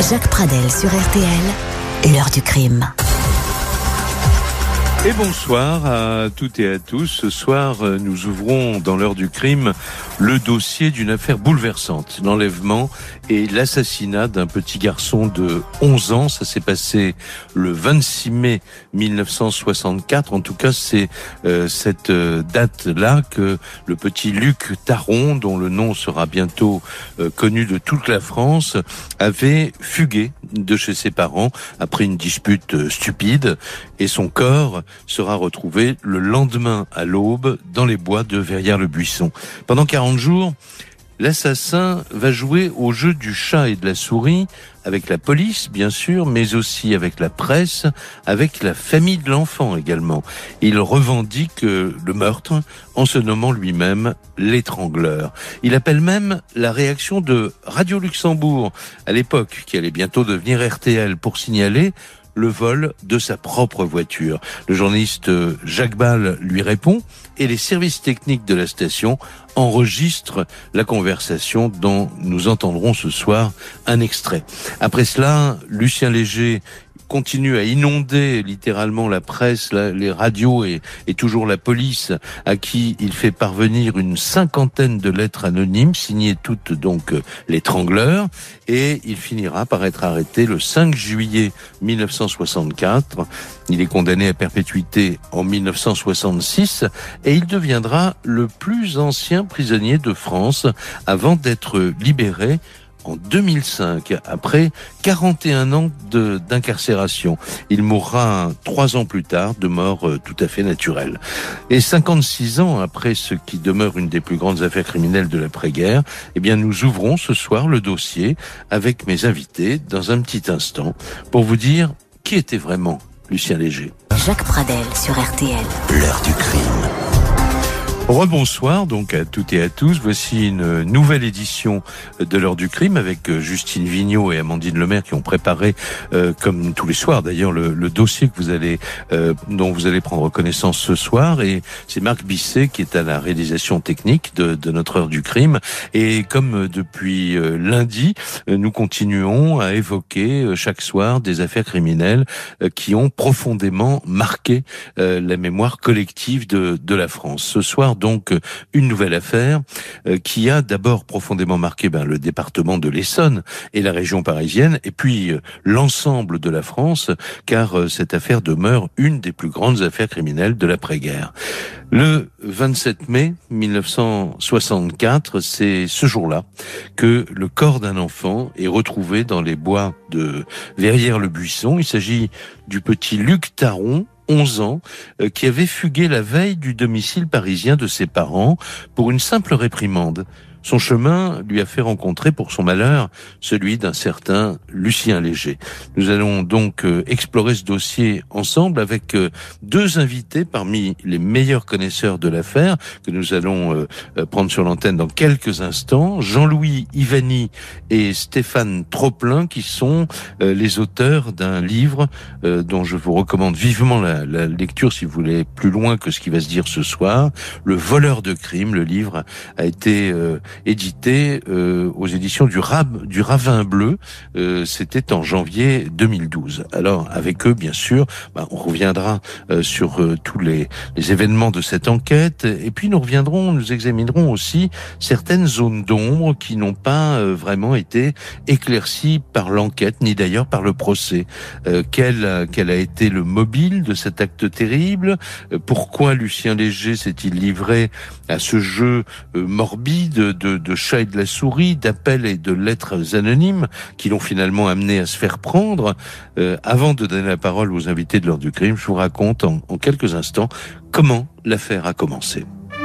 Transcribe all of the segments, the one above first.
Jacques Pradel sur RTL, l'heure du crime. Et bonsoir à toutes et à tous. Ce soir, nous ouvrons dans l'heure du crime le dossier d'une affaire bouleversante, l'enlèvement et l'assassinat d'un petit garçon de 11 ans. Ça s'est passé le 26 mai 1964. En tout cas, c'est cette date-là que le petit Luc Taron, dont le nom sera bientôt connu de toute la France, avait fugué de chez ses parents après une dispute stupide, et son corps sera retrouvé le lendemain à l'aube dans les bois de Verrières-le-Buisson. Pendant 40 jours, l'assassin va jouer au jeu du chat et de la souris avec la police, bien sûr, mais aussi avec la presse, avec la famille de l'enfant également. Il revendique le meurtre en se nommant lui-même l'étrangleur. Il appelle même la réaction de Radio Luxembourg, à l'époque, qui allait bientôt devenir RTL, pour signaler le vol de sa propre voiture. Le journaliste Jacques Ball lui répond et les services techniques de la station enregistrent la conversation dont nous entendrons ce soir un extrait. Après cela, Lucien Léger continue à inonder littéralement la presse, les radios et toujours la police, à qui il fait parvenir une 50aine de lettres anonymes, signées toutes donc l'étrangleur, et il finira par être arrêté le 5 juillet 1964. Il est condamné à perpétuité en 1966 et il deviendra le plus ancien prisonnier de France avant d'être libéré en 2005, après 41 ans d'incarcération. Il mourra 3 ans plus tard, de mort tout à fait naturelle. Et 56 ans après ce qui demeure une des plus grandes affaires criminelles de l'après-guerre, eh bien, nous ouvrons ce soir le dossier avec mes invités dans un petit instant pour vous dire qui était vraiment Lucien Léger. Jacques Pradel sur RTL. L'heure du crime. Rebonsoir donc à toutes et à tous. Voici une nouvelle édition de l'heure du crime avec Justine Vignot et Amandine Lemaire qui ont préparé, comme tous les soirs d'ailleurs, le dossier que vous allez, dont vous allez prendre connaissance ce soir. Et c'est Marc Bisset qui est à la réalisation technique de notre heure du crime. Et comme depuis lundi, nous continuons à évoquer chaque soir des affaires criminelles qui ont profondément marqué la mémoire collective de la France. Ce soir, donc, une nouvelle affaire qui a d'abord profondément marqué le département de l'Essonne et la région parisienne, et puis l'ensemble de la France, car cette affaire demeure une des plus grandes affaires criminelles de l'après-guerre. Le 27 mai 1964, c'est ce jour-là que le corps d'un enfant est retrouvé dans les bois de Verrières-le-Buisson. Il s'agit du petit Luc Taron, 11 ans, qui avait fugué la veille du domicile parisien de ses parents pour une simple réprimande. Son chemin lui a fait rencontrer, pour son malheur, celui d'un certain Lucien Léger. Nous allons donc explorer ce dossier ensemble avec 2 invités parmi les meilleurs connaisseurs de l'affaire que nous allons prendre sur l'antenne dans quelques instants. Jean-Louis Ivani et Stéphane Troplin, qui sont les auteurs d'un livre dont je vous recommande vivement la lecture si vous voulez plus loin que ce qui va se dire ce soir. Le voleur de crime. Le livre a été édité aux éditions du Ravin Bleu. C'était en janvier 2012. Alors, avec eux, bien sûr, on reviendra sur tous les événements de cette enquête. Et puis, nous examinerons aussi certaines zones d'ombre qui n'ont pas vraiment été éclaircies par l'enquête, ni d'ailleurs par le procès. Quel a été le mobile de cet acte terrible? Pourquoi Lucien Léger s'est-il livré à ce jeu morbide de chat et de la souris, d'appels et de lettres anonymes qui l'ont finalement amené à se faire prendre? Avant de donner la parole aux invités de l'heure du crime, je vous raconte en quelques instants comment l'affaire a commencé.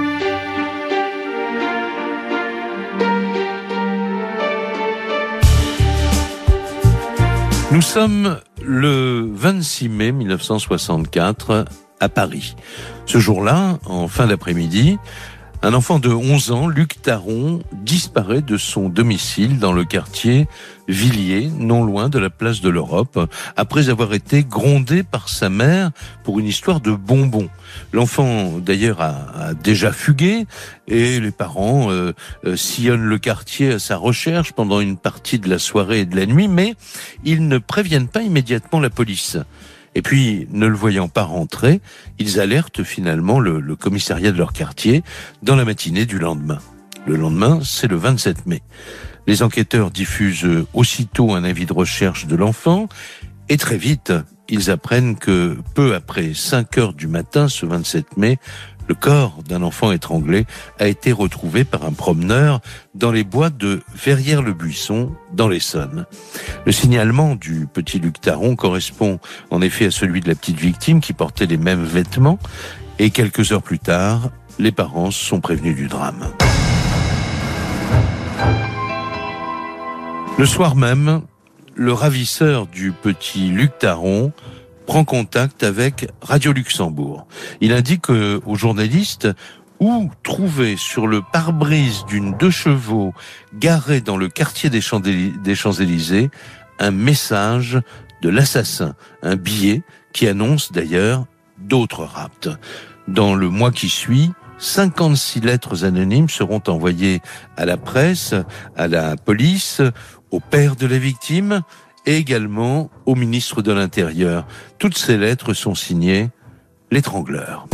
Nous sommes le 26 mai 1964 à Paris. Ce jour-là, en fin d'après-midi, Un enfant de 11 ans, Luc Taron, disparaît de son domicile dans le quartier Villiers, non loin de la place de l'Europe, après avoir été grondé par sa mère pour une histoire de bonbons. L'enfant, d'ailleurs, a déjà fugué et les parents sillonnent le quartier à sa recherche pendant une partie de la soirée et de la nuit, mais ils ne préviennent pas immédiatement la police. Et puis, ne le voyant pas rentrer, ils alertent finalement le commissariat de leur quartier dans la matinée du lendemain. Le lendemain, c'est le 27 mai. Les enquêteurs diffusent aussitôt un avis de recherche de l'enfant et très vite, ils apprennent que peu après 5 heures du matin, ce 27 mai, le corps d'un enfant étranglé a été retrouvé par un promeneur dans les bois de Verrières-le-Buisson, dans l'Essonne. Le signalement du petit Luc Taron correspond en effet à celui de la petite victime qui portait les mêmes vêtements. Et quelques heures plus tard, les parents sont prévenus du drame. Le soir même, le ravisseur du petit Luc Taron prend contact avec Radio Luxembourg. Il indique aux journalistes où trouver sur le pare-brise d'une 2 chevaux garée dans le quartier des Champs-Élysées un message de l'assassin, un billet qui annonce d'ailleurs d'autres rapts. Dans le mois qui suit, 56 lettres anonymes seront envoyées à la presse, à la police, au père de la victime et également au ministre de l'Intérieur. Toutes ces lettres sont signées l'étrangleur.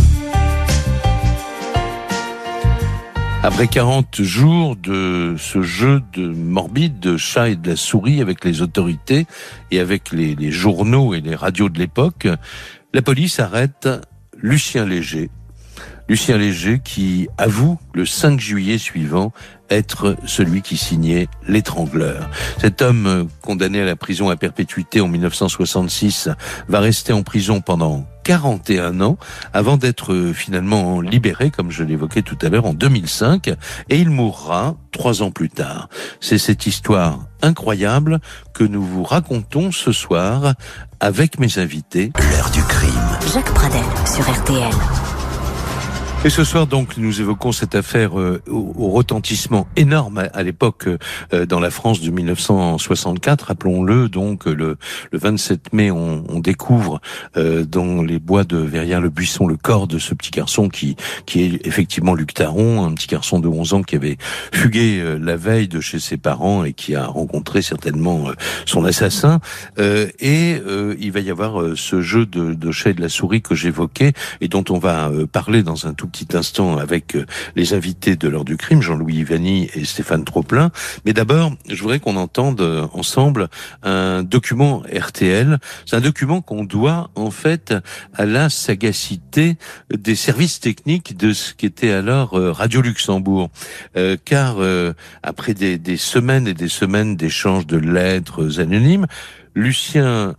Après 40 jours de ce jeu morbide de chat et de la souris avec les autorités et avec les journaux et les radios de l'époque, la police arrête Lucien Léger. Lucien Léger qui avoue le 5 juillet suivant être celui qui signait l'étrangleur. Cet homme condamné à la prison à perpétuité en 1966 va rester en prison pendant 41 ans avant d'être finalement libéré, comme je l'évoquais tout à l'heure, en 2005, et il mourra 3 ans plus tard. C'est cette histoire incroyable que nous vous racontons ce soir avec mes invités. L'heure du crime. Jacques Pradel sur RTL. Et ce soir, donc, nous évoquons cette affaire au retentissement énorme à l'époque dans la France de 1964. Rappelons-le, donc, le 27 mai, on découvre dans les bois de Verrières-le-Buisson le corps de ce petit garçon qui est effectivement Luc Taron, un petit garçon de 11 ans qui avait fugué la veille de chez ses parents et qui a rencontré certainement son assassin. Il va y avoir ce jeu de chat et de la souris que j'évoquais et dont on va parler dans un tout petit instant avec les invités de l'heure du crime, Jean-Louis Ivani et Stéphane Troplin. Mais d'abord, je voudrais qu'on entende ensemble un document RTL. C'est un document qu'on doit en fait à la sagacité des services techniques de ce qu'était alors Radio Luxembourg. Car après des semaines et des semaines d'échanges de lettres anonymes, Lucien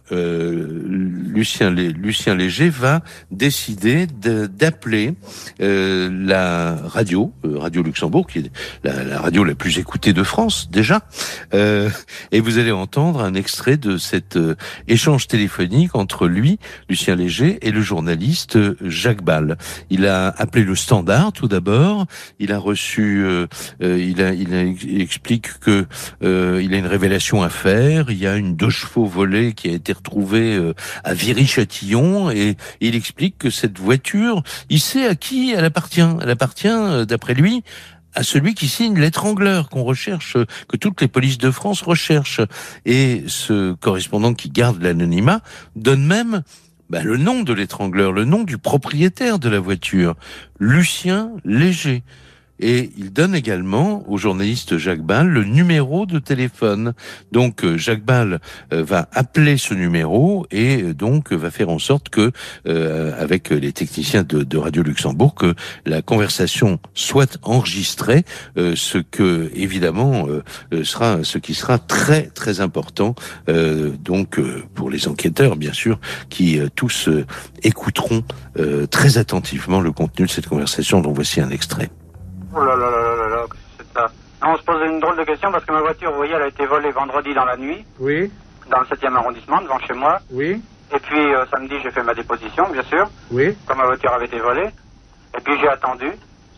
Léger va décider d'appeler la radio Luxembourg, qui est la radio la plus écoutée de France déjà, et vous allez entendre un extrait de cet échange téléphonique entre lui, Lucien Léger, et le journaliste Jacques Ball. Il a appelé le Standard tout d'abord. Il a reçu, il explique que il a une révélation à faire. Il y a une 2 chevaux volée qui a été retrouvée à Viry-Châtillon et il explique que cette voiture, il sait à qui elle appartient. Elle appartient, d'après lui, à celui qui signe l'étrangleur qu'on recherche, que toutes les polices de France recherchent. Et ce correspondant qui garde l'anonymat donne même le nom de l'étrangleur, le nom du propriétaire de la voiture, Lucien Léger. Et il donne également au journaliste Jacques Ball le numéro de téléphone. Donc Jacques Ball va appeler ce numéro et donc va faire en sorte que, avec les techniciens de Radio Luxembourg, que la conversation soit enregistrée, ce que évidemment sera ce qui sera très très important. Donc pour les enquêteurs bien sûr, qui tous écouteront très attentivement le contenu de cette conversation dont voici un extrait. Oh là là là là là, c'est ça. On se posait une drôle de question parce que ma voiture, vous voyez, elle a été volée vendredi dans la nuit. Oui. Dans le 7e arrondissement, devant chez moi. Oui. Et puis samedi, j'ai fait ma déposition, bien sûr. Oui. Comme ma voiture avait été volée. Et puis j'ai attendu.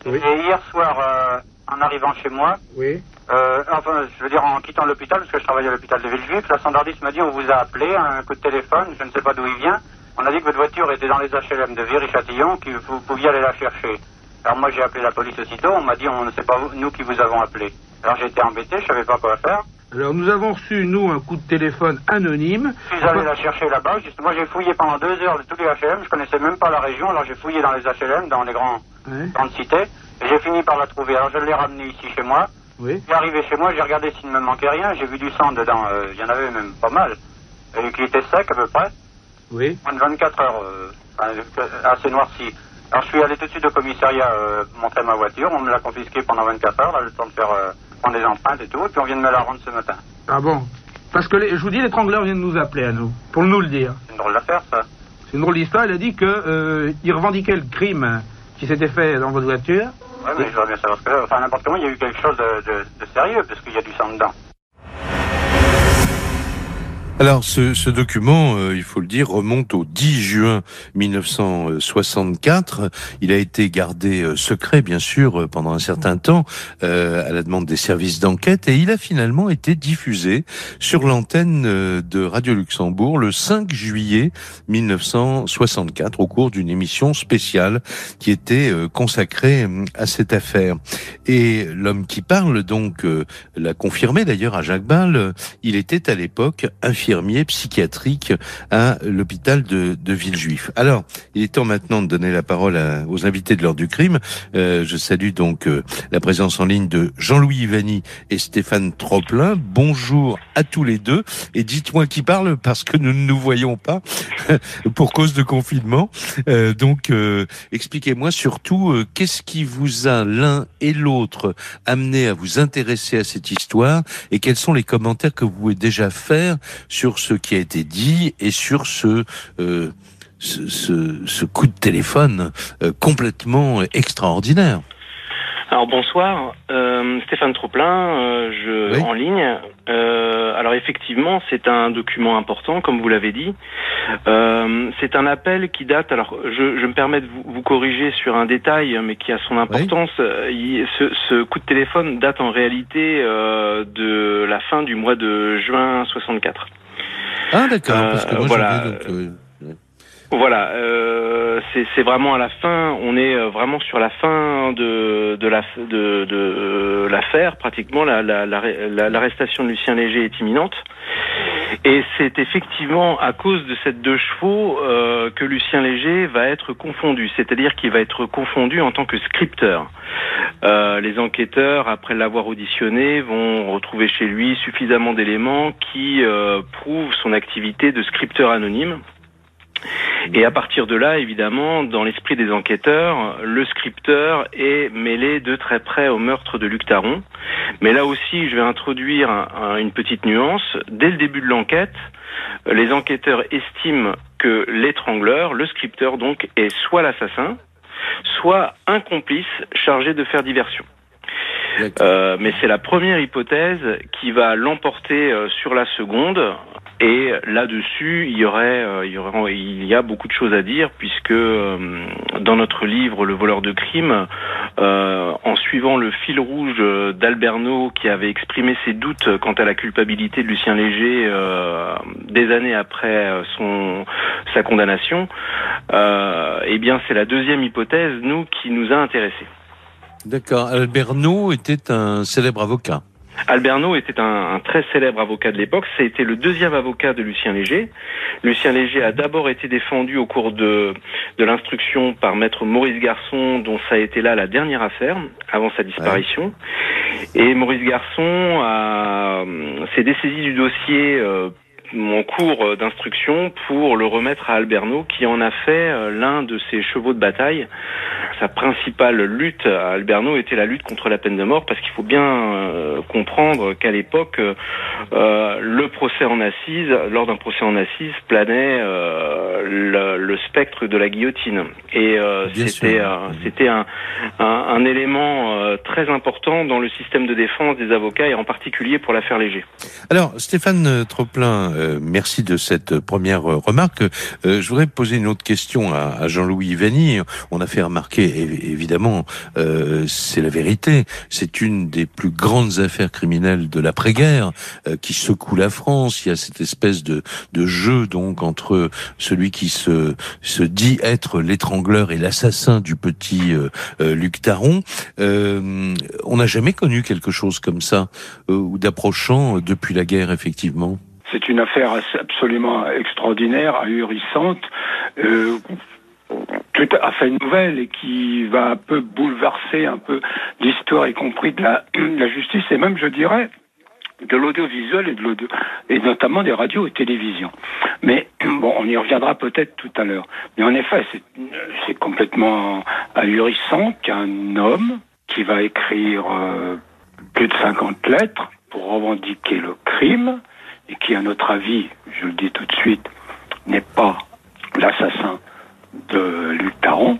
Oui. Et hier soir, en arrivant chez moi, oui. Je veux dire en quittant l'hôpital, parce que je travaille à l'hôpital de Villejuif, la standardiste m'a dit on vous a appelé, un coup de téléphone, je ne sais pas d'où il vient. On a dit que votre voiture était dans les HLM de Viry-Châtillon, que vous pouviez aller la chercher. Alors moi j'ai appelé la police aussitôt, on m'a dit on ne sait pas nous qui vous avons appelé. Alors j'ai été embêté, je savais pas quoi faire. Alors nous avons reçu, nous, un coup de téléphone anonyme. Je suis allé la chercher là-bas, justement j'ai fouillé pendant 2 heures de tous les HLM, je connaissais même pas la région, alors j'ai fouillé dans les HLM, dans les grandes cités, et j'ai fini par la trouver. Alors je l'ai ramenée ici chez moi. Oui. Je suis arrivé chez moi, j'ai regardé s'il ne me manquait rien, j'ai vu du sang dedans, il y en avait même pas mal, et qui était sec à peu près. Oui. Moins de 24 heures, assez noirci. Alors je suis allé tout de suite au commissariat montrer ma voiture, on me l'a confisquée pendant 24 heures, là, le temps de faire prendre des empreintes et tout, et puis on vient de me la rendre ce matin. Ah bon? Parce que je vous dis, l'étrangleur vient de nous appeler à nous, pour nous le dire. C'est une drôle d'affaire ça. C'est une drôle d'histoire, il a dit que il revendiquait le crime qui s'était fait dans votre voiture. Oui, mais je voudrais bien savoir ce que c'est. Enfin, n'importe comment, il y a eu quelque chose de sérieux, parce qu'il y a du sang dedans. Alors, ce document, il faut le dire, remonte au 10 juin 1964. Il a été gardé secret, bien sûr, pendant un certain temps, à la demande des services d'enquête, et il a finalement été diffusé sur l'antenne de Radio Luxembourg le 5 juillet 1964, au cours d'une émission spéciale qui était consacrée à cette affaire. Et l'homme qui parle, donc, l'a confirmé d'ailleurs à Jacques Ball, il était à l'époque infirmier psychiatrique à l'hôpital de Villejuif. Alors, il est temps maintenant de donner la parole aux invités de l'heure du crime. Je salue donc la présence en ligne de Jean-Louis Ivani et Stéphane Troplin. Bonjour à tous les deux. Et dites-moi qui parle, parce que nous ne nous voyons pas pour cause de confinement. Donc, expliquez-moi surtout qu'est-ce qui vous a l'un et l'autre amené à vous intéresser à cette histoire, et quels sont les commentaires que vous pouvez déjà faire sur ce qui a été dit et sur ce coup de téléphone complètement extraordinaire. Alors bonsoir, Stéphane Troplin, Oui. En ligne. Alors effectivement, c'est un document important, comme vous l'avez dit. C'est un appel qui date. Alors, je me permets de vous corriger sur un détail, mais qui a son importance. Oui. Ce coup de téléphone date en réalité de la fin du mois de juin 64. Ah d'accord, parce que moi voilà. j'avais donc... Voilà, c'est vraiment à la fin. On est vraiment sur la fin de l'affaire. Pratiquement, l'arrestation de Lucien Léger est imminente. Et c'est effectivement à cause de cette 2 chevaux que Lucien Léger va être confondu. C'est-à-dire qu'il va être confondu en tant que scripteur. Les enquêteurs, après l'avoir auditionné, vont retrouver chez lui suffisamment d'éléments qui prouvent son activité de scripteur anonyme. Et à partir de là, évidemment, dans l'esprit des enquêteurs, le scripteur est mêlé de très près au meurtre de Luc Taron. Mais là aussi, je vais introduire une petite nuance. Dès le début de l'enquête, les enquêteurs estiment que l'étrangleur, le scripteur donc, est soit l'assassin, soit un complice chargé de faire diversion. Mais c'est la première hypothèse qui va l'emporter sur la seconde. Et là-dessus, il y a beaucoup de choses à dire, puisque dans notre livre Le voleur de crime, en suivant le fil rouge d'Alberno, qui avait exprimé ses doutes quant à la culpabilité de Lucien Léger des années après sa condamnation, eh bien c'est la deuxième hypothèse, nous, qui nous a intéressés. D'accord. Alberno était un célèbre avocat. Alberno était un très célèbre avocat de l'époque. C'était le deuxième avocat de Lucien Léger. Lucien Léger a d'abord été défendu au cours de l'instruction par maître Maurice Garçon, dont ça a été là la dernière affaire, avant sa disparition. Ouais. Et Maurice Garçon s'est dessaisi du dossier en cours d'instruction pour le remettre à Alberno, qui en a fait l'un de ses chevaux de bataille. Sa principale lutte à Alberno était la lutte contre la peine de mort, parce qu'il faut bien comprendre qu'à l'époque, le procès en assises, lors d'un procès en assises, planait le spectre de la guillotine. Et c'était un élément très important dans le système de défense des avocats, et en particulier pour l'affaire Léger. Alors, Stéphane Troplin, Merci de cette première remarque. Je voudrais poser une autre question à Jean-Louis Vanni. On a fait remarquer, évidemment, c'est la vérité, c'est une des plus grandes affaires criminelles de l'après-guerre qui secoue la France. Il y a cette espèce de jeu donc entre celui qui se dit être l'étrangleur et l'assassin du petit Luc Taron. On n'a jamais connu quelque chose comme ça, ou d'approchant depuis la guerre, effectivement. C'est une affaire absolument extraordinaire, ahurissante, tout à fait nouvelle et qui va un peu bouleverser un peu l'histoire, y compris de la justice et même, je dirais, de l'audiovisuel et notamment des radios et télévisions. Mais bon, on y reviendra peut-être tout à l'heure. Mais en effet, c'est complètement ahurissant qu'un homme qui va écrire plus de 50 lettres pour revendiquer le crime et qui, à notre avis, je le dis tout de suite, n'est pas l'assassin de Luc Taron.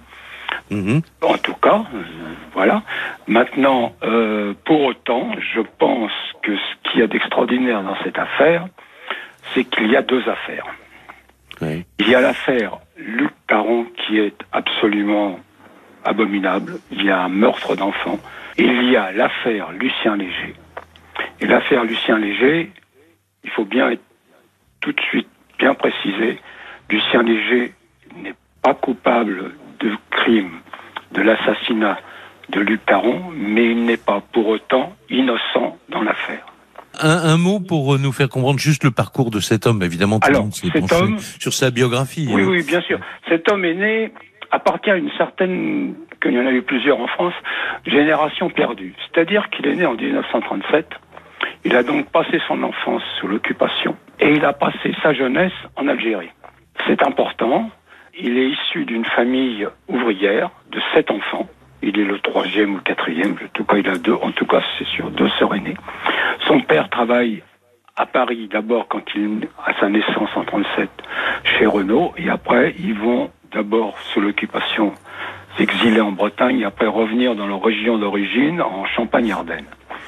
En tout cas, voilà. Maintenant, pour autant, je pense que ce qu'il y a d'extraordinaire dans cette affaire, c'est qu'il y a deux affaires. Oui. Il y a l'affaire Luc Taron qui est absolument abominable. Il y a un meurtre d'enfant. Il y a l'affaire Lucien Léger. Et l'affaire Lucien Léger, il faut bien être tout de suite bien précisé, Lucien Léger n'est pas coupable de crime, de l'assassinat de Luc Taron, mais il n'est pas pour autant innocent dans l'affaire. Un mot pour nous faire comprendre juste le parcours de cet homme, évidemment. Tout le monde s'est penché sur sa biographie. Oui, oui, bien sûr. Cet homme est né, appartient à une certaine, qu'il y en a eu plusieurs en France, génération perdue. C'est-à-dire qu'il est né en 1937. Il a donc passé son enfance sous l'occupation et il a passé sa jeunesse en Algérie. C'est important. Il est issu d'une famille ouvrière de 7 enfants. Il est le 3e ou 4e. En tout cas, il a 2. En tout cas, c'est sûr, 2 sœurs aînées. Son père travaille à Paris, d'abord quand il a sa naissance en 37 chez Renault. Et après, ils vont d'abord sous l'occupation s'exiler en Bretagne et après revenir dans leur région d'origine, en Champagne-Ardenne.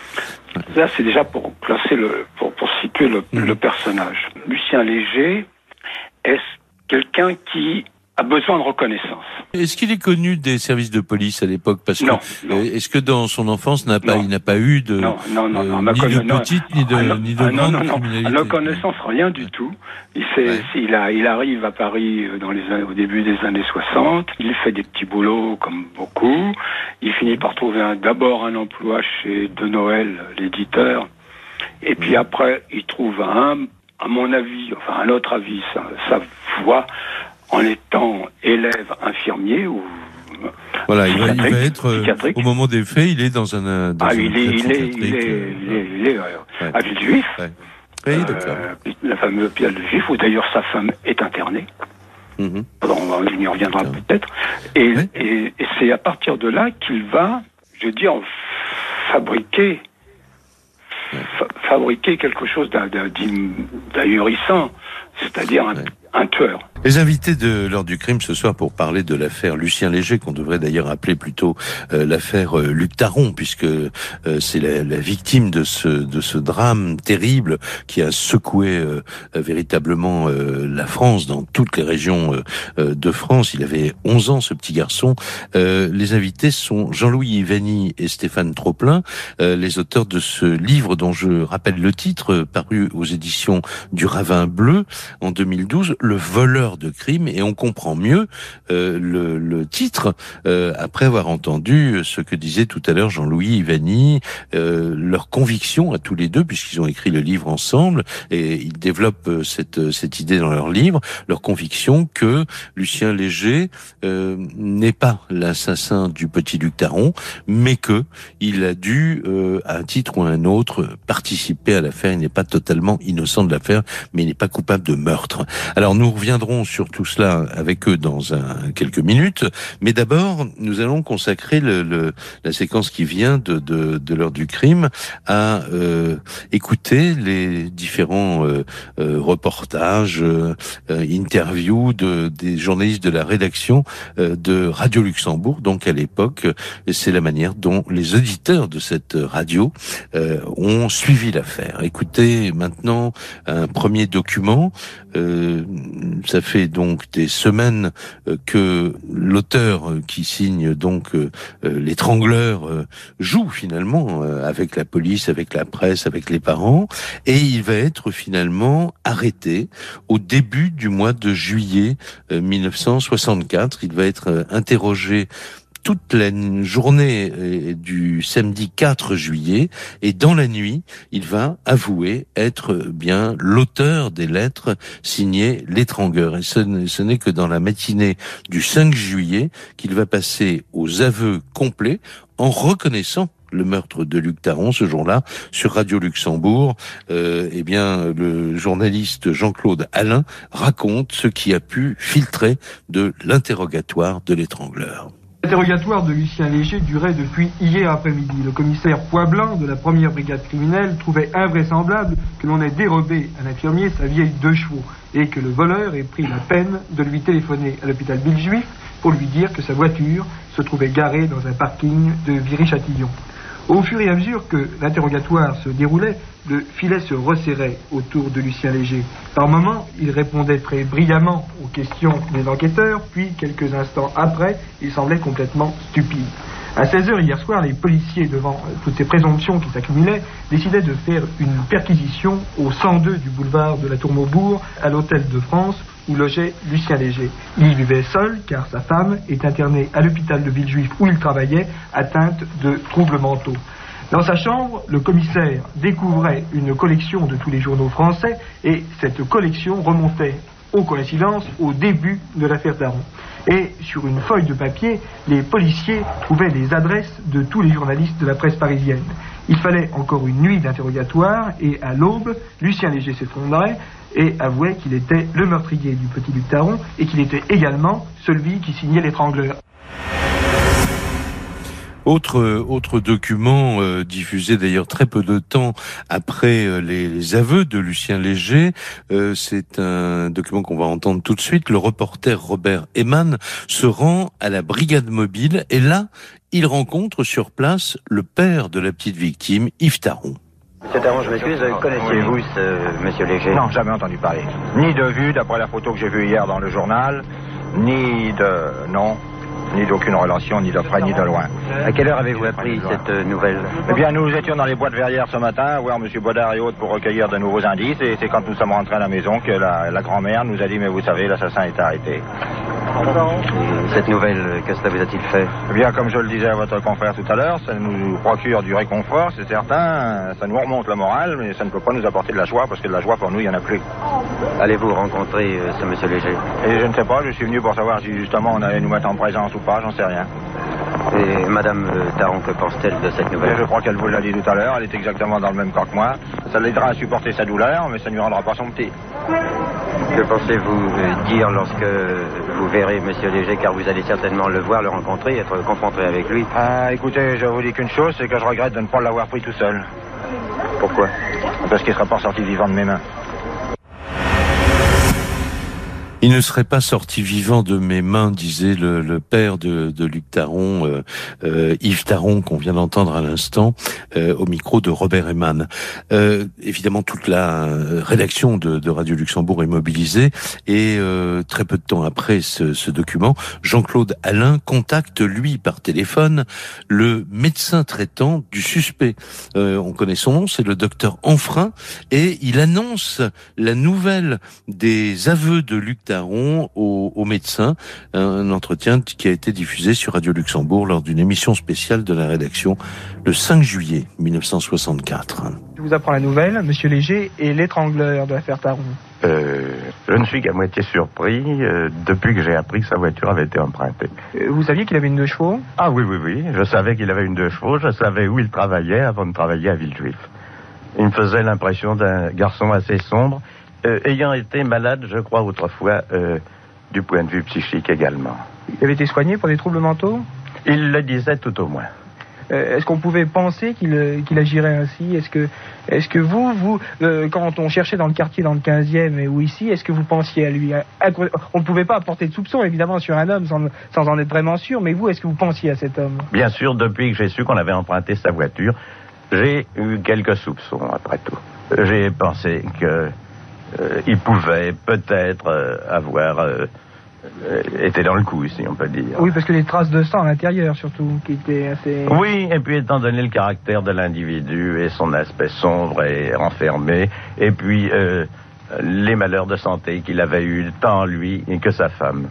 Là, c'est déjà pour classer pour situer le personnage. Lucien Léger est quelqu'un qui a besoin de reconnaissance. Est-ce qu'il est connu des services de police à l'époque? Parce que non. Est-ce que dans son enfance, il n'a pas eu de ni de petite ni de grande criminalité? À ma connaissance, rien du tout. Il arrive à Paris au début des années 60. Il fait des petits boulots comme beaucoup. Il finit par trouver d'abord un emploi chez De Noël, l'éditeur. Et puis après, il trouve à mon avis, enfin à notre avis, sa voie en étant élève infirmier ou voilà, il va être au moment des faits, il est dans un il est à Villejuif. Ouais. Oui, d'accord. La fameuse hôpital de Juif où d'ailleurs sa femme est internée. On y reviendra peut-être. Et c'est à partir de là qu'il va, je veux dire, fabriquer quelque chose d'ahurissant, c'est-à-dire un tueur. Les invités de l'heure du crime ce soir pour parler de l'affaire Lucien Léger, qu'on devrait d'ailleurs appeler plutôt l'affaire Luc Taron, puisque c'est la victime de ce drame terrible qui a secoué véritablement la France, dans toutes les régions de France. Il avait 11 ans, ce petit garçon. Les invités sont Jean-Louis Vanni et Stéphane Troplin, les auteurs de ce livre dont je rappelle le titre, paru aux éditions du Ravin Bleu en 2012, Le voleur de crime, et on comprend mieux le titre après avoir entendu ce que disait tout à l'heure Jean-Louis Vanni, leur conviction à tous les deux, puisqu'ils ont écrit le livre ensemble et ils développent cette idée dans leur livre, leur conviction que Lucien Léger n'est pas l'assassin du petit Luc Taron, mais que il a dû à un titre ou à un autre participer à l'affaire. Il n'est pas totalement innocent de l'affaire, mais il n'est pas coupable de meurtre. Alors Alors nous reviendrons sur tout cela avec eux dans quelques minutes, mais d'abord nous allons consacrer la séquence qui vient de l'heure du crime à écouter les différents reportages, interviews des journalistes de la rédaction de Radio Luxembourg. Donc à l'époque, c'est la manière dont les auditeurs de cette radio ont suivi l'affaire. Écoutez maintenant un premier document. Ça fait donc des semaines que l'auteur qui signe donc l'étrangleur joue finalement avec la police, avec la presse, avec les parents, et il va être finalement arrêté au début du mois de juillet 1964. Il va être interrogé toute la journée du samedi 4 juillet, et dans la nuit, il va avouer être bien l'auteur des lettres signées l'étrangleur. Et ce n'est que dans la matinée du 5 juillet qu'il va passer aux aveux complets en reconnaissant le meurtre de Luc Taron. Ce jour-là, sur Radio Luxembourg, le journaliste Jean-Claude Alain raconte ce qui a pu filtrer de l'interrogatoire de l'étrangleur. L'interrogatoire de Lucien Léger durait depuis hier après-midi. Le commissaire Poisblanc de la première brigade criminelle trouvait invraisemblable que l'on ait dérobé à l'infirmier sa vieille 2 chevaux et que le voleur ait pris la peine de lui téléphoner à l'hôpital Villejuif pour lui dire que sa voiture se trouvait garée dans un parking de Viry-Châtillon. Au fur et à mesure que l'interrogatoire se déroulait, le filet se resserrait autour de Lucien Léger. Par moments, il répondait très brillamment aux questions des enquêteurs, puis quelques instants après, il semblait complètement stupide. À 16h hier soir, les policiers, devant toutes ces présomptions qui s'accumulaient, décidaient de faire une perquisition au 102 du boulevard de la Tour-Maubourg, à l'Hôtel de France, où logeait Lucien Léger. Il y vivait seul, car sa femme est internée à l'hôpital de Villejuif où il travaillait, atteinte de troubles mentaux. Dans sa chambre, le commissaire découvrait une collection de tous les journaux français, et cette collection remontait, aux coïncidences, au début de l'affaire Taron. Et sur une feuille de papier, les policiers trouvaient les adresses de tous les journalistes de la presse parisienne. Il fallait encore une nuit d'interrogatoire, et à l'aube, Lucien Léger s'effondrait et avouait qu'il était le meurtrier du petit Luc Taron et qu'il était également celui qui signait l'étrangleur. Autre document diffusé d'ailleurs très peu de temps après les aveux de Lucien Léger, c'est un document qu'on va entendre tout de suite. Le reporter Robert Eman se rend à la brigade mobile et là, il rencontre sur place le père de la petite victime, Yves Taron. Monsieur Taron, je m'excuse, connaissez-vous ce monsieur Léger ? Non, jamais entendu parler. Ni de vue, d'après la photo que j'ai vue hier dans le journal, ni d'aucune relation, ni de près, ni de loin. À quelle heure avez-vous appris cette nouvelle ? Eh bien, nous étions dans les bois de Verrières ce matin, voir M. Baudard et autres pour recueillir de nouveaux indices, et c'est quand nous sommes rentrés à la maison que la grand-mère nous a dit, mais vous savez, l'assassin est arrêté. Et cette nouvelle, que cela vous a-t-il fait ? Eh bien, comme je le disais à votre confrère tout à l'heure, ça nous procure du réconfort, c'est certain, ça nous remonte le moral, mais ça ne peut pas nous apporter de la joie, parce que de la joie pour nous, il n'y en a plus. Allez-vous rencontrer ce monsieur Léger ? Et je ne sais pas, je suis venu pour savoir si justement on allait nous mettre en présence ou pas, j'en sais rien. Et Madame Taron, que pense-t-elle de cette nouvelle ? Je crois qu'elle vous l'a dit tout à l'heure, elle est exactement dans le même camp que moi. Ça l'aidera à supporter sa douleur, mais ça ne lui rendra pas son petit. Que pensez-vous dire lorsque vous verrez monsieur Léger, car vous allez certainement le voir, le rencontrer, être confronté avec lui ? Ah, écoutez, je vous dis qu'une chose, c'est que je regrette de ne pas l'avoir pris tout seul. Pourquoi ? Parce qu'il ne serait pas sorti vivant de mes mains. Il ne serait pas sorti vivant de mes mains, disait le père de Luc Taron, Yves Taron, qu'on vient d'entendre à l'instant, au micro de Robert Eman. Évidemment, toute la rédaction de Radio Luxembourg est mobilisée et très peu de temps après ce document, Jean-Claude Alain contacte, lui, par téléphone, le médecin traitant du suspect. On connaît son nom, c'est le docteur Enfrein, et il annonce la nouvelle des aveux de Luc Taron au médecin, un entretien qui a été diffusé sur Radio Luxembourg lors d'une émission spéciale de la rédaction le 5 juillet 1964. Je vous apprends la nouvelle, monsieur Léger est l'étrangleur de l'affaire Taron. Je ne suis qu'à moitié surpris depuis que j'ai appris que sa voiture avait été empruntée. Vous saviez qu'il avait une 2 chevaux ? Ah oui, je savais qu'il avait une 2 chevaux, je savais où il travaillait avant de travailler à Villejuif. Il me faisait l'impression d'un garçon assez sombre ayant été malade, je crois, autrefois, du point de vue psychique également. Il avait été soigné pour des troubles mentaux ? Il le disait tout au moins. Est-ce qu'on pouvait penser qu'il agirait ainsi ? Est-ce que vous, quand on cherchait dans le quartier, dans le 15e ou ici, est-ce que vous pensiez à lui ? On ne pouvait pas apporter de soupçons, évidemment, sur un homme sans en être vraiment sûr, mais vous, est-ce que vous pensiez à cet homme ? Bien sûr, depuis que j'ai su qu'on avait emprunté sa voiture, j'ai eu quelques soupçons, après tout. J'ai pensé qu'il pouvait peut-être avoir... était dans le coup, si on peut dire. Oui, parce que les traces de sang à l'intérieur, surtout, qui étaient assez... Oui, et puis étant donné le caractère de l'individu et son aspect sombre et renfermé, et puis les malheurs de santé qu'il avait eu tant lui que sa femme.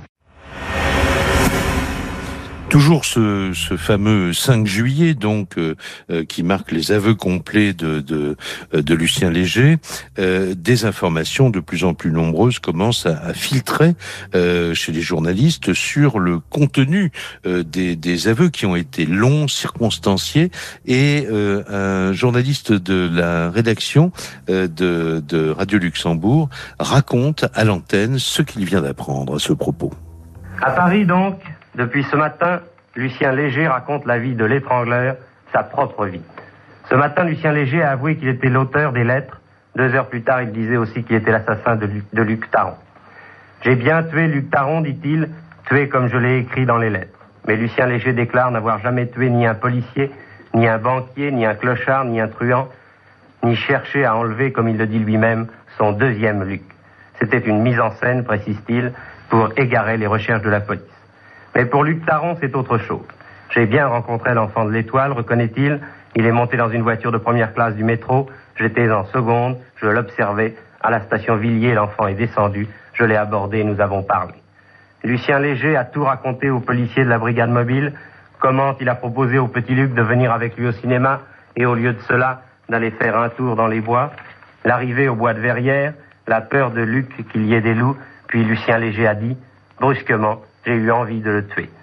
Toujours ce fameux 5 juillet, donc, qui marque les aveux complets de Lucien Léger, des informations de plus en plus nombreuses commencent à filtrer chez les journalistes sur le contenu des aveux qui ont été longs, circonstanciés, et un journaliste de la rédaction de Radio Luxembourg raconte à l'antenne ce qu'il vient d'apprendre à ce propos. À Paris, donc, depuis ce matin, Lucien Léger raconte la vie de l'étrangleur, sa propre vie. Ce matin, Lucien Léger a avoué qu'il était l'auteur des lettres. 2 heures plus tard, il disait aussi qu'il était l'assassin de Luc Taron. J'ai bien tué Luc Taron, dit-il, tué comme je l'ai écrit dans les lettres. Mais Lucien Léger déclare n'avoir jamais tué ni un policier, ni un banquier, ni un clochard, ni un truand, ni cherché à enlever, comme il le dit lui-même, son 2e Luc. C'était une mise en scène, précise-t-il, pour égarer les recherches de la police. Mais pour Luc Taron, c'est autre chose. J'ai bien rencontré l'enfant de l'Étoile, reconnaît-il. Il est monté dans une voiture de première classe du métro. J'étais en seconde, je l'observais. À la station Villiers, l'enfant est descendu. Je l'ai abordé et nous avons parlé. Lucien Léger a tout raconté aux policiers de la brigade mobile. Comment il a proposé au petit Luc de venir avec lui au cinéma et au lieu de cela, d'aller faire un tour dans les bois. L'arrivée au bois de Verrières, la peur de Luc qu'il y ait des loups. Puis Lucien Léger a dit, brusquement, j'ai eu envie de le tuer.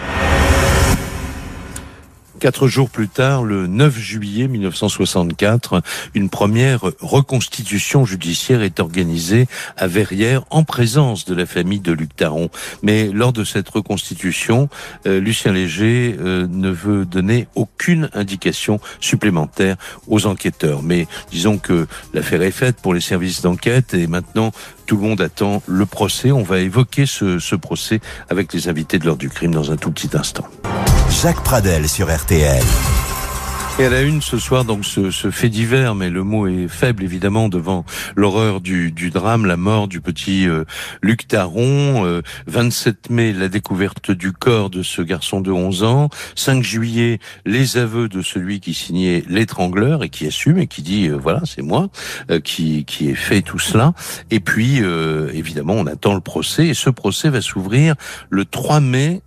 4 jours plus tard, le 9 juillet 1964, une première reconstitution judiciaire est organisée à Verrières en présence de la famille de Luc Taron. Mais lors de cette reconstitution, Lucien Léger ne veut donner aucune indication supplémentaire aux enquêteurs. Mais disons que l'affaire est faite pour les services d'enquête et maintenant tout le monde attend le procès. On va évoquer ce procès avec les invités de l'heure du crime dans un tout petit instant. Jacques Pradel sur RTL. Et à la une ce soir, donc ce fait divers, mais le mot est faible évidemment devant l'horreur du drame, la mort du petit Luc Taron. 27 mai, la découverte du corps de ce garçon de 11 ans. 5 juillet, les aveux de celui qui signait l'étrangleur et qui assume et qui dit voilà, c'est moi qui ai fait tout cela. Et puis évidemment, on attend le procès et ce procès va s'ouvrir le 3 mai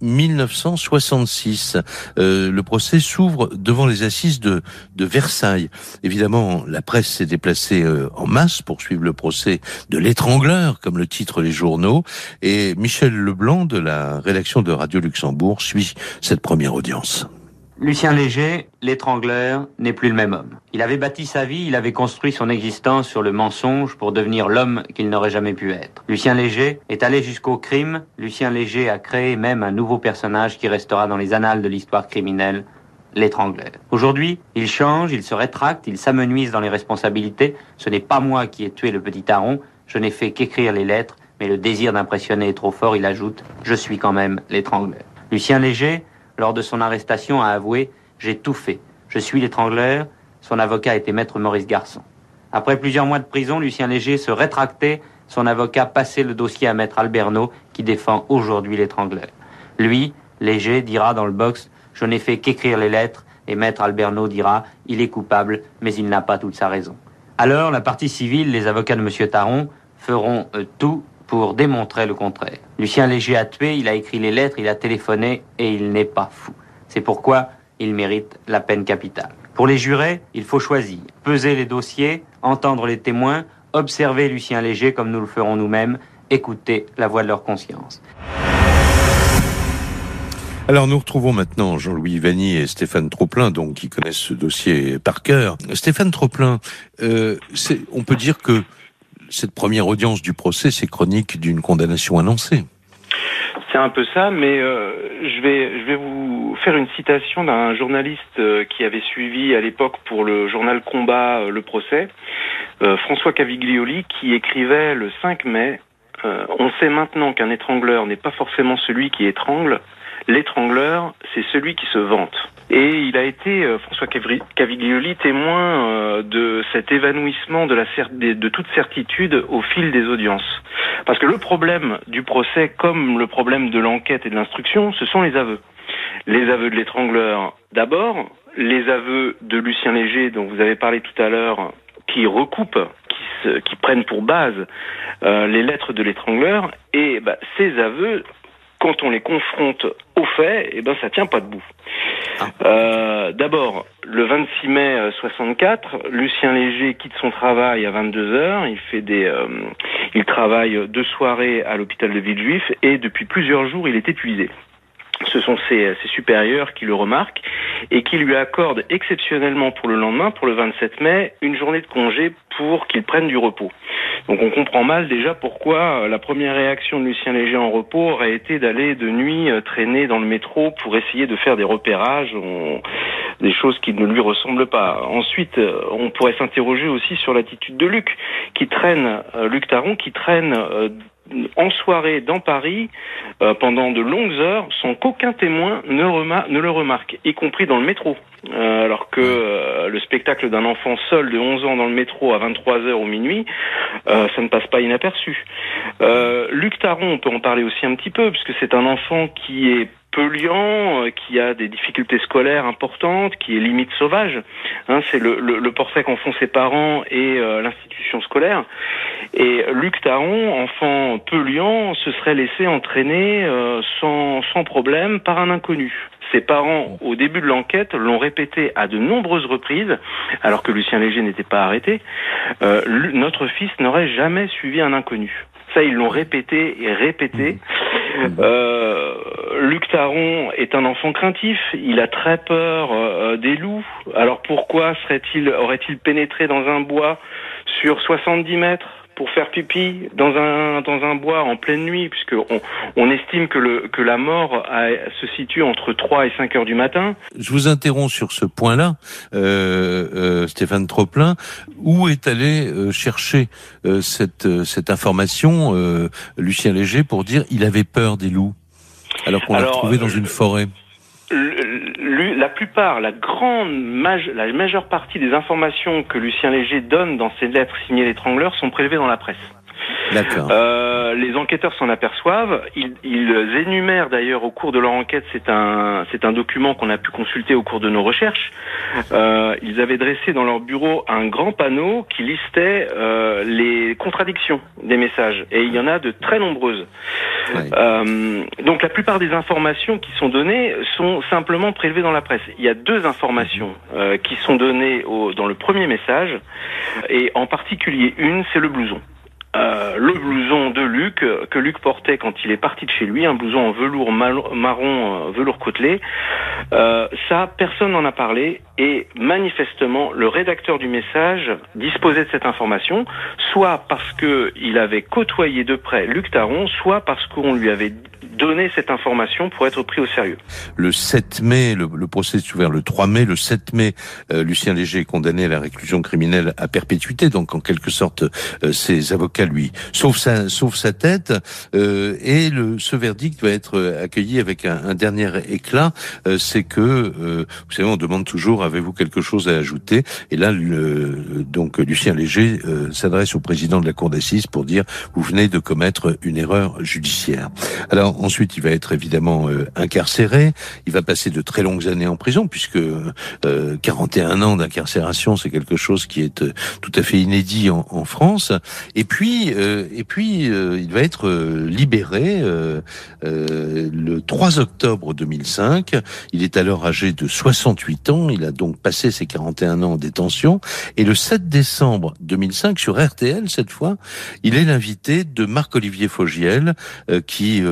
1966. Le procès s'ouvre devant les assises de Versailles. Évidemment, la presse s'est déplacée en masse pour suivre le procès de l'étrangleur, comme le titrent les journaux, et Michel Leblanc de la rédaction de Radio Luxembourg suit cette première audience. Lucien Léger, l'étrangleur, n'est plus le même homme. Il avait bâti sa vie, il avait construit son existence sur le mensonge pour devenir l'homme qu'il n'aurait jamais pu être. Lucien Léger est allé jusqu'au crime. Lucien Léger a créé même un nouveau personnage qui restera dans les annales de l'histoire criminelle, l'étrangleur. Aujourd'hui, il change, il se rétracte, il s'amenuise dans les responsabilités. Ce n'est pas moi qui ai tué le petit Taron, je n'ai fait qu'écrire les lettres, mais le désir d'impressionner est trop fort, il ajoute « Je suis quand même l'étrangleur ». Lucien Léger, lors de son arrestation, a avoué « J'ai tout fait, je suis l'étrangleur ». Son avocat était maître Maurice Garçon. Après plusieurs mois de prison, Lucien Léger se rétractait, son avocat passait le dossier à maître Albernaud, qui défend aujourd'hui l'étrangleur. Lui, Léger, dira dans le box « Je n'ai fait qu'écrire les lettres » et maître Albernaud dira « Il est coupable, mais il n'a pas toute sa raison ». Alors, la partie civile, les avocats de M. Taron, feront tout pour démontrer le contraire. Lucien Léger a tué, il a écrit les lettres, il a téléphoné et il n'est pas fou. C'est pourquoi il mérite la peine capitale. Pour les jurés, il faut choisir, peser les dossiers, entendre les témoins, observer Lucien Léger comme nous le ferons nous-mêmes, écouter la voix de leur conscience. Alors nous retrouvons maintenant Jean-Louis Vanny et Stéphane Troplin, donc qui connaissent ce dossier par cœur. Stéphane Troplin, on peut dire que Cette première audience du procès, c'est chronique d'une condamnation annoncée. C'est un peu ça, mais je vais vous faire une citation d'un journaliste qui avait suivi à l'époque pour le journal Combat le procès, François Caviglioli, qui écrivait le 5 mai « On sait maintenant qu'un étrangleur n'est pas forcément celui qui étrangle, l'étrangleur, c'est celui qui se vante. » Et il a été, François Caviglioli, témoin de cet évanouissement de toute certitude au fil des audiences. Parce que le problème du procès, comme le problème de l'enquête et de l'instruction, ce sont les aveux. Les aveux de l'étrangleur d'abord, les aveux de Lucien Léger, dont vous avez parlé tout à l'heure, qui recoupent, qui prennent pour base les lettres de l'étrangleur, et ces aveux, quand on les confronte aux faits, ça tient pas debout. D'abord, le 26 mai 64, Lucien Léger quitte son travail à 22h, il travaille 2 soirées à l'hôpital de Villejuif, et depuis plusieurs jours, il est épuisé. Ce sont ses supérieurs qui le remarquent et qui lui accordent exceptionnellement pour le lendemain, pour le 27 mai, une journée de congé pour qu'il prenne du repos. Donc on comprend mal déjà pourquoi la première réaction de Lucien Léger en repos aurait été d'aller de nuit traîner dans le métro pour essayer de faire des repérages, des choses qui ne lui ressemblent pas. Ensuite, on pourrait s'interroger aussi sur l'attitude de Luc Taron, qui traîne en soirée dans Paris pendant de longues heures sans qu'aucun témoin ne le remarque, y compris dans le métro. Alors que le spectacle d'un enfant seul de 11 ans dans le métro à 23h ou minuit, ça ne passe pas inaperçu. Luc Taron, on peut en parler aussi un petit peu, puisque c'est un enfant qui est polluant, qui a des difficultés scolaires importantes, qui est limite sauvage. C'est le portrait qu'en font ses parents et l'institution scolaire. Et Luc Taron, enfant polluant, se serait laissé entraîner sans problème par un inconnu. Ses parents, au début de l'enquête, l'ont répété à de nombreuses reprises, alors que Lucien Léger n'était pas arrêté, notre fils n'aurait jamais suivi un inconnu. Ça, ils l'ont répété et répété. Luc Taron est un enfant craintif, il a très peur des loups. Alors pourquoi aurait-il pénétré dans un bois sur 70 mètres pour faire pipi dans un bois en pleine nuit, puisque on estime que la mort se situe entre 3 et 5 heures du matin. Je vous interromps sur ce point-là, Stéphane Troplin. Où est allé chercher cette information, Lucien Léger, pour dire il avait peur des loups, alors qu'on l'a trouvé dans une forêt? La majeure partie des informations que Lucien Léger donne dans ses lettres signées l'étrangleur sont prélevées dans la presse. D'accord. Les enquêteurs s'en aperçoivent. Ils énumèrent d'ailleurs au cours de leur enquête. C'est un document qu'on a pu consulter au cours de nos recherches. Ils avaient dressé dans leur bureau un grand panneau qui listait les contradictions des messages. Et il y en a de très nombreuses. Ouais. Donc la plupart des informations qui sont données sont simplement prélevées dans la presse. Il y a 2 informations qui sont données dans le premier message. Et en particulier une, c'est le blouson. Le blouson de Luc, que Luc portait quand il est parti de chez lui, un blouson en velours marron, velours côtelé. Ça, personne n'en a parlé, et manifestement, le rédacteur du message disposait de cette information, soit parce qu'il avait côtoyé de près Luc Taron, soit parce qu'on lui avait donné cette information pour être pris au sérieux. Le 7 mai, le procès est ouvert le 3 mai. Le 7 mai, Lucien Léger est condamné à la réclusion criminelle à perpétuité. Donc, en quelque sorte, ses avocats lui sauvent sa tête. Et ce verdict va être accueilli avec un dernier éclat. C'est que, vous savez, on demande toujours, avez-vous quelque chose à ajouter? Et là, donc, Lucien Léger s'adresse au président de la cour d'assises pour dire, vous venez de commettre une erreur judiciaire. Alors, ensuite, il va être évidemment incarcéré. Il va passer de très longues années en prison, puisque 41 ans d'incarcération, c'est quelque chose qui est tout à fait inédit en France. Et puis, il va être libéré le 3 octobre 2005. Il est alors âgé de 68 ans. Il a donc passé ses 41 ans en détention. Et le 7 décembre 2005, sur RTL, cette fois, il est l'invité de Marc-Olivier Fogiel, qui présente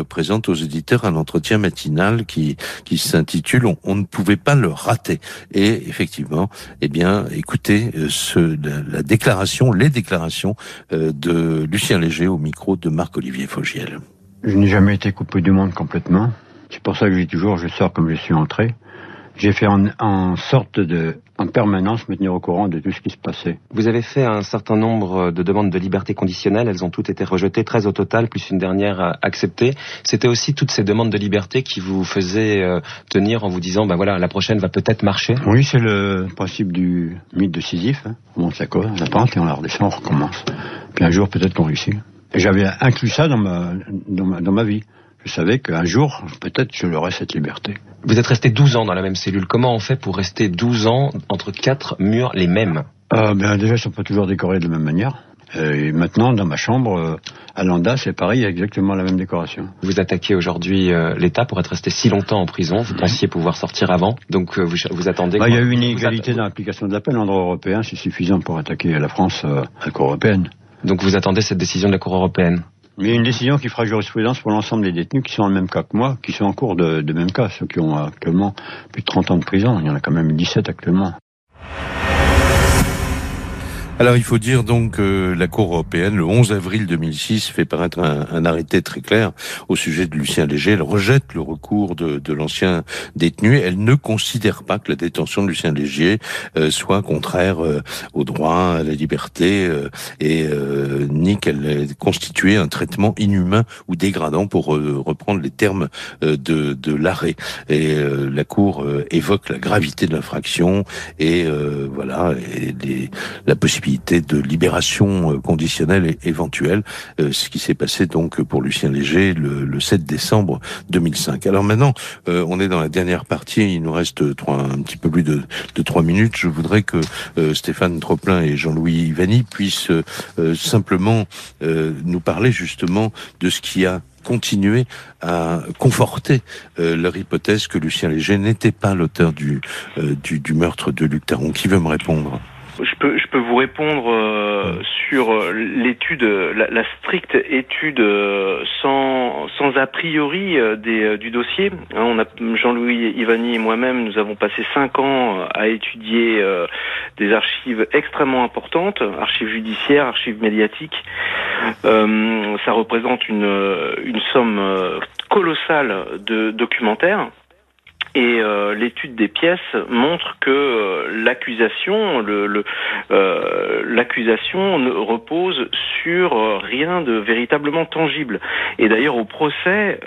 aux éditeurs un entretien matinal qui s'intitule « On ne pouvait pas le rater ». Et effectivement, eh bien, écoutez les déclarations de Lucien Léger au micro de Marc-Olivier Fogiel. Je n'ai jamais été coupé du monde complètement. C'est pour ça que je sors comme je suis entré. J'ai fait en sorte en permanence me tenir au courant de tout ce qui se passait. Vous avez fait un certain nombre de demandes de liberté conditionnelle, elles ont toutes été rejetées, 13 au total, plus une dernière acceptée. C'était aussi toutes ces demandes de liberté qui vous faisaient tenir en vous disant, la prochaine va peut-être marcher? Oui, c'est le principe du mythe de Sisyphe. On monte la pente et on la redescend, on recommence. Puis un jour, peut-être qu'on réussit. Et j'avais inclus ça dans ma vie. Je savais qu'un jour, peut-être, je l'aurais cette liberté. Vous êtes resté 12 ans dans la même cellule. Comment on fait pour rester 12 ans entre 4 murs les mêmes? Déjà, ils ne sont pas toujours décorés de la même manière. Et maintenant, dans ma chambre, à Landa, c'est pareil, il y a exactement la même décoration. Vous attaquez aujourd'hui l'État pour être resté si longtemps en prison. Vous pensiez pouvoir sortir avant, donc vous attendez... Il y a eu une inégalité dans l'application de la peine. En droit européen, c'est suffisant pour attaquer la France à la Cour européenne. Donc vous attendez cette décision de la Cour européenne? Mais une décision qui fera jurisprudence pour l'ensemble des détenus qui sont dans le même cas que moi, qui sont en cours de même cas, ceux qui ont actuellement plus de 30 ans de prison. Il y en a quand même 17 actuellement. Alors il faut dire donc que la Cour européenne, le 11 avril 2006, fait paraître un arrêté très clair au sujet de Lucien Léger. Elle rejette le recours de l'ancien détenu. Elle ne considère pas que la détention de Lucien Léger soit contraire au droit à la liberté ni qu'elle ait constitué un traitement inhumain ou dégradant, pour reprendre les termes de l'arrêt. Et la Cour évoque la gravité de l'infraction et la possibilité de libération conditionnelle éventuelle, ce qui s'est passé donc pour Lucien Léger le 7 décembre 2005. Alors maintenant, on est dans la dernière partie, il nous reste un petit peu plus de 3 minutes. Je voudrais que Stéphane Troplin et Jean-Louis Vanny puissent simplement nous parler justement de ce qui a continué à conforter leur hypothèse que Lucien Léger n'était pas l'auteur du meurtre de Luc Taron. Qui veut me répondre? Je peux vous répondre sur l'étude, la stricte étude sans a priori du dossier. Jean-Louis Ivani et moi-même, nous avons passé 5 ans à étudier des archives extrêmement importantes, archives judiciaires, archives médiatiques. Ça représente une somme colossale de documentaires. Et l'étude des pièces montre que l'accusation repose sur rien de véritablement tangible. Et d'ailleurs au procès,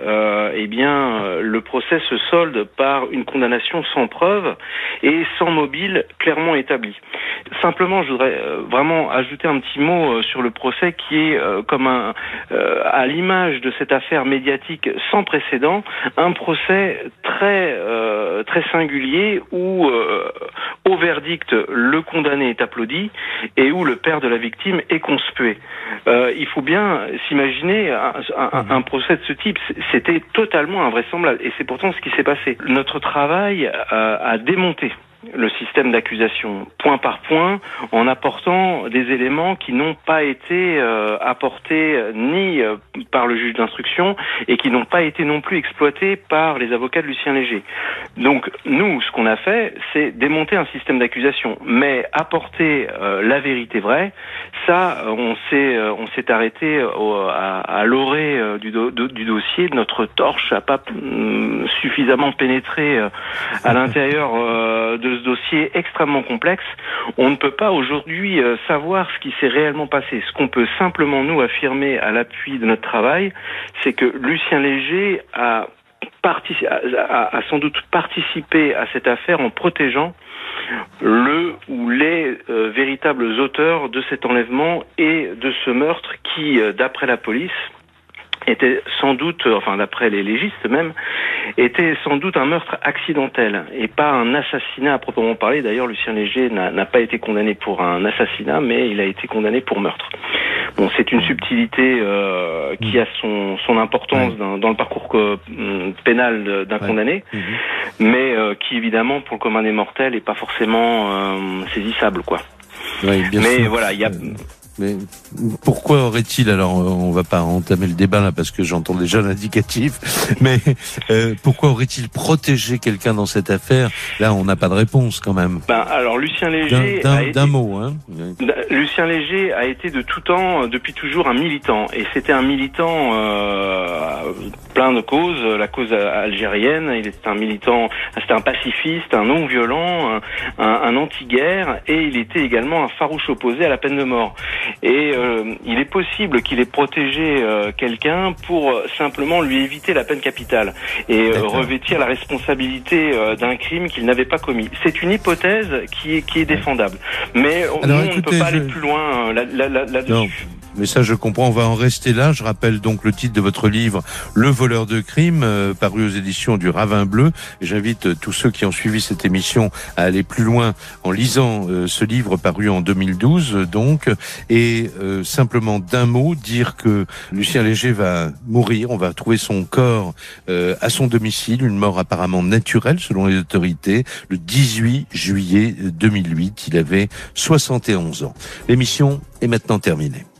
le procès se solde par une condamnation sans preuve et sans mobile clairement établi. Simplement, je voudrais vraiment ajouter un petit mot sur le procès qui est comme à l'image de cette affaire médiatique sans précédent, un procès très singulier où au verdict le condamné est applaudi et où le père de la victime est conspué. Il faut bien s'imaginer un procès de ce type. C'était totalement invraisemblable et c'est pourtant ce qui s'est passé. Notre travail a démonté le système d'accusation point par point en apportant des éléments qui n'ont pas été apportés ni par le juge d'instruction et qui n'ont pas été non plus exploités par les avocats de Lucien Léger. Donc nous, ce qu'on a fait, c'est démonter un système d'accusation, mais apporter la vérité vraie. Ça, on s'est arrêté à l'orée du dossier. Notre torche n'a pas suffisamment pénétré à l'intérieur de ce dossier extrêmement complexe. On ne peut pas aujourd'hui savoir ce qui s'est réellement passé. Ce qu'on peut simplement nous affirmer à l'appui de notre travail, c'est que Lucien Léger a sans doute participé à cette affaire en protégeant le ou les véritables auteurs de cet enlèvement et de ce meurtre qui, d'après la police, était sans doute, d'après les légistes même, était sans doute un meurtre accidentel et pas un assassinat à proprement parler. D'ailleurs, Lucien Léger n'a pas été condamné pour un assassinat, mais il a été condamné pour meurtre. Bon, c'est une subtilité qui a son importance dans le parcours pénal d'un condamné, mais qui évidemment pour le commun des mortels est pas forcément saisissable, quoi. Oui, bien mais sûr. Voilà, il y a Mais pourquoi aurait-il, alors on va pas entamer le débat là parce que j'entends déjà l'indicatif, mais pourquoi aurait-il protégé quelqu'un dans cette affaire? Là, on n'a pas de réponse quand même. Alors Lucien Léger d'un mot, hein. Lucien Léger a été de tout temps, depuis toujours, un militant, et c'était un militant plein de causes, la cause algérienne. Il était un militant, c'était un pacifiste, un non-violent, un anti-guerre, et il était également un farouche opposé à la peine de mort. Et il est possible qu'il ait protégé quelqu'un pour simplement lui éviter la peine capitale et revêtir la responsabilité d'un crime qu'il n'avait pas commis. C'est une hypothèse qui est défendable, mais on ne peut pas aller plus loin là-dessus. Non. Mais ça, je comprends. On va en rester là. Je rappelle donc le titre de votre livre, Le voleur de crime, paru aux éditions du Ravin Bleu. Et j'invite tous ceux qui ont suivi cette émission à aller plus loin en lisant ce livre paru en 2012, donc. Et simplement d'un mot, dire que Lucien Léger va mourir. On va trouver son corps à son domicile, une mort apparemment naturelle selon les autorités, le 18 juillet 2008. Il avait 71 ans. L'émission est maintenant terminée.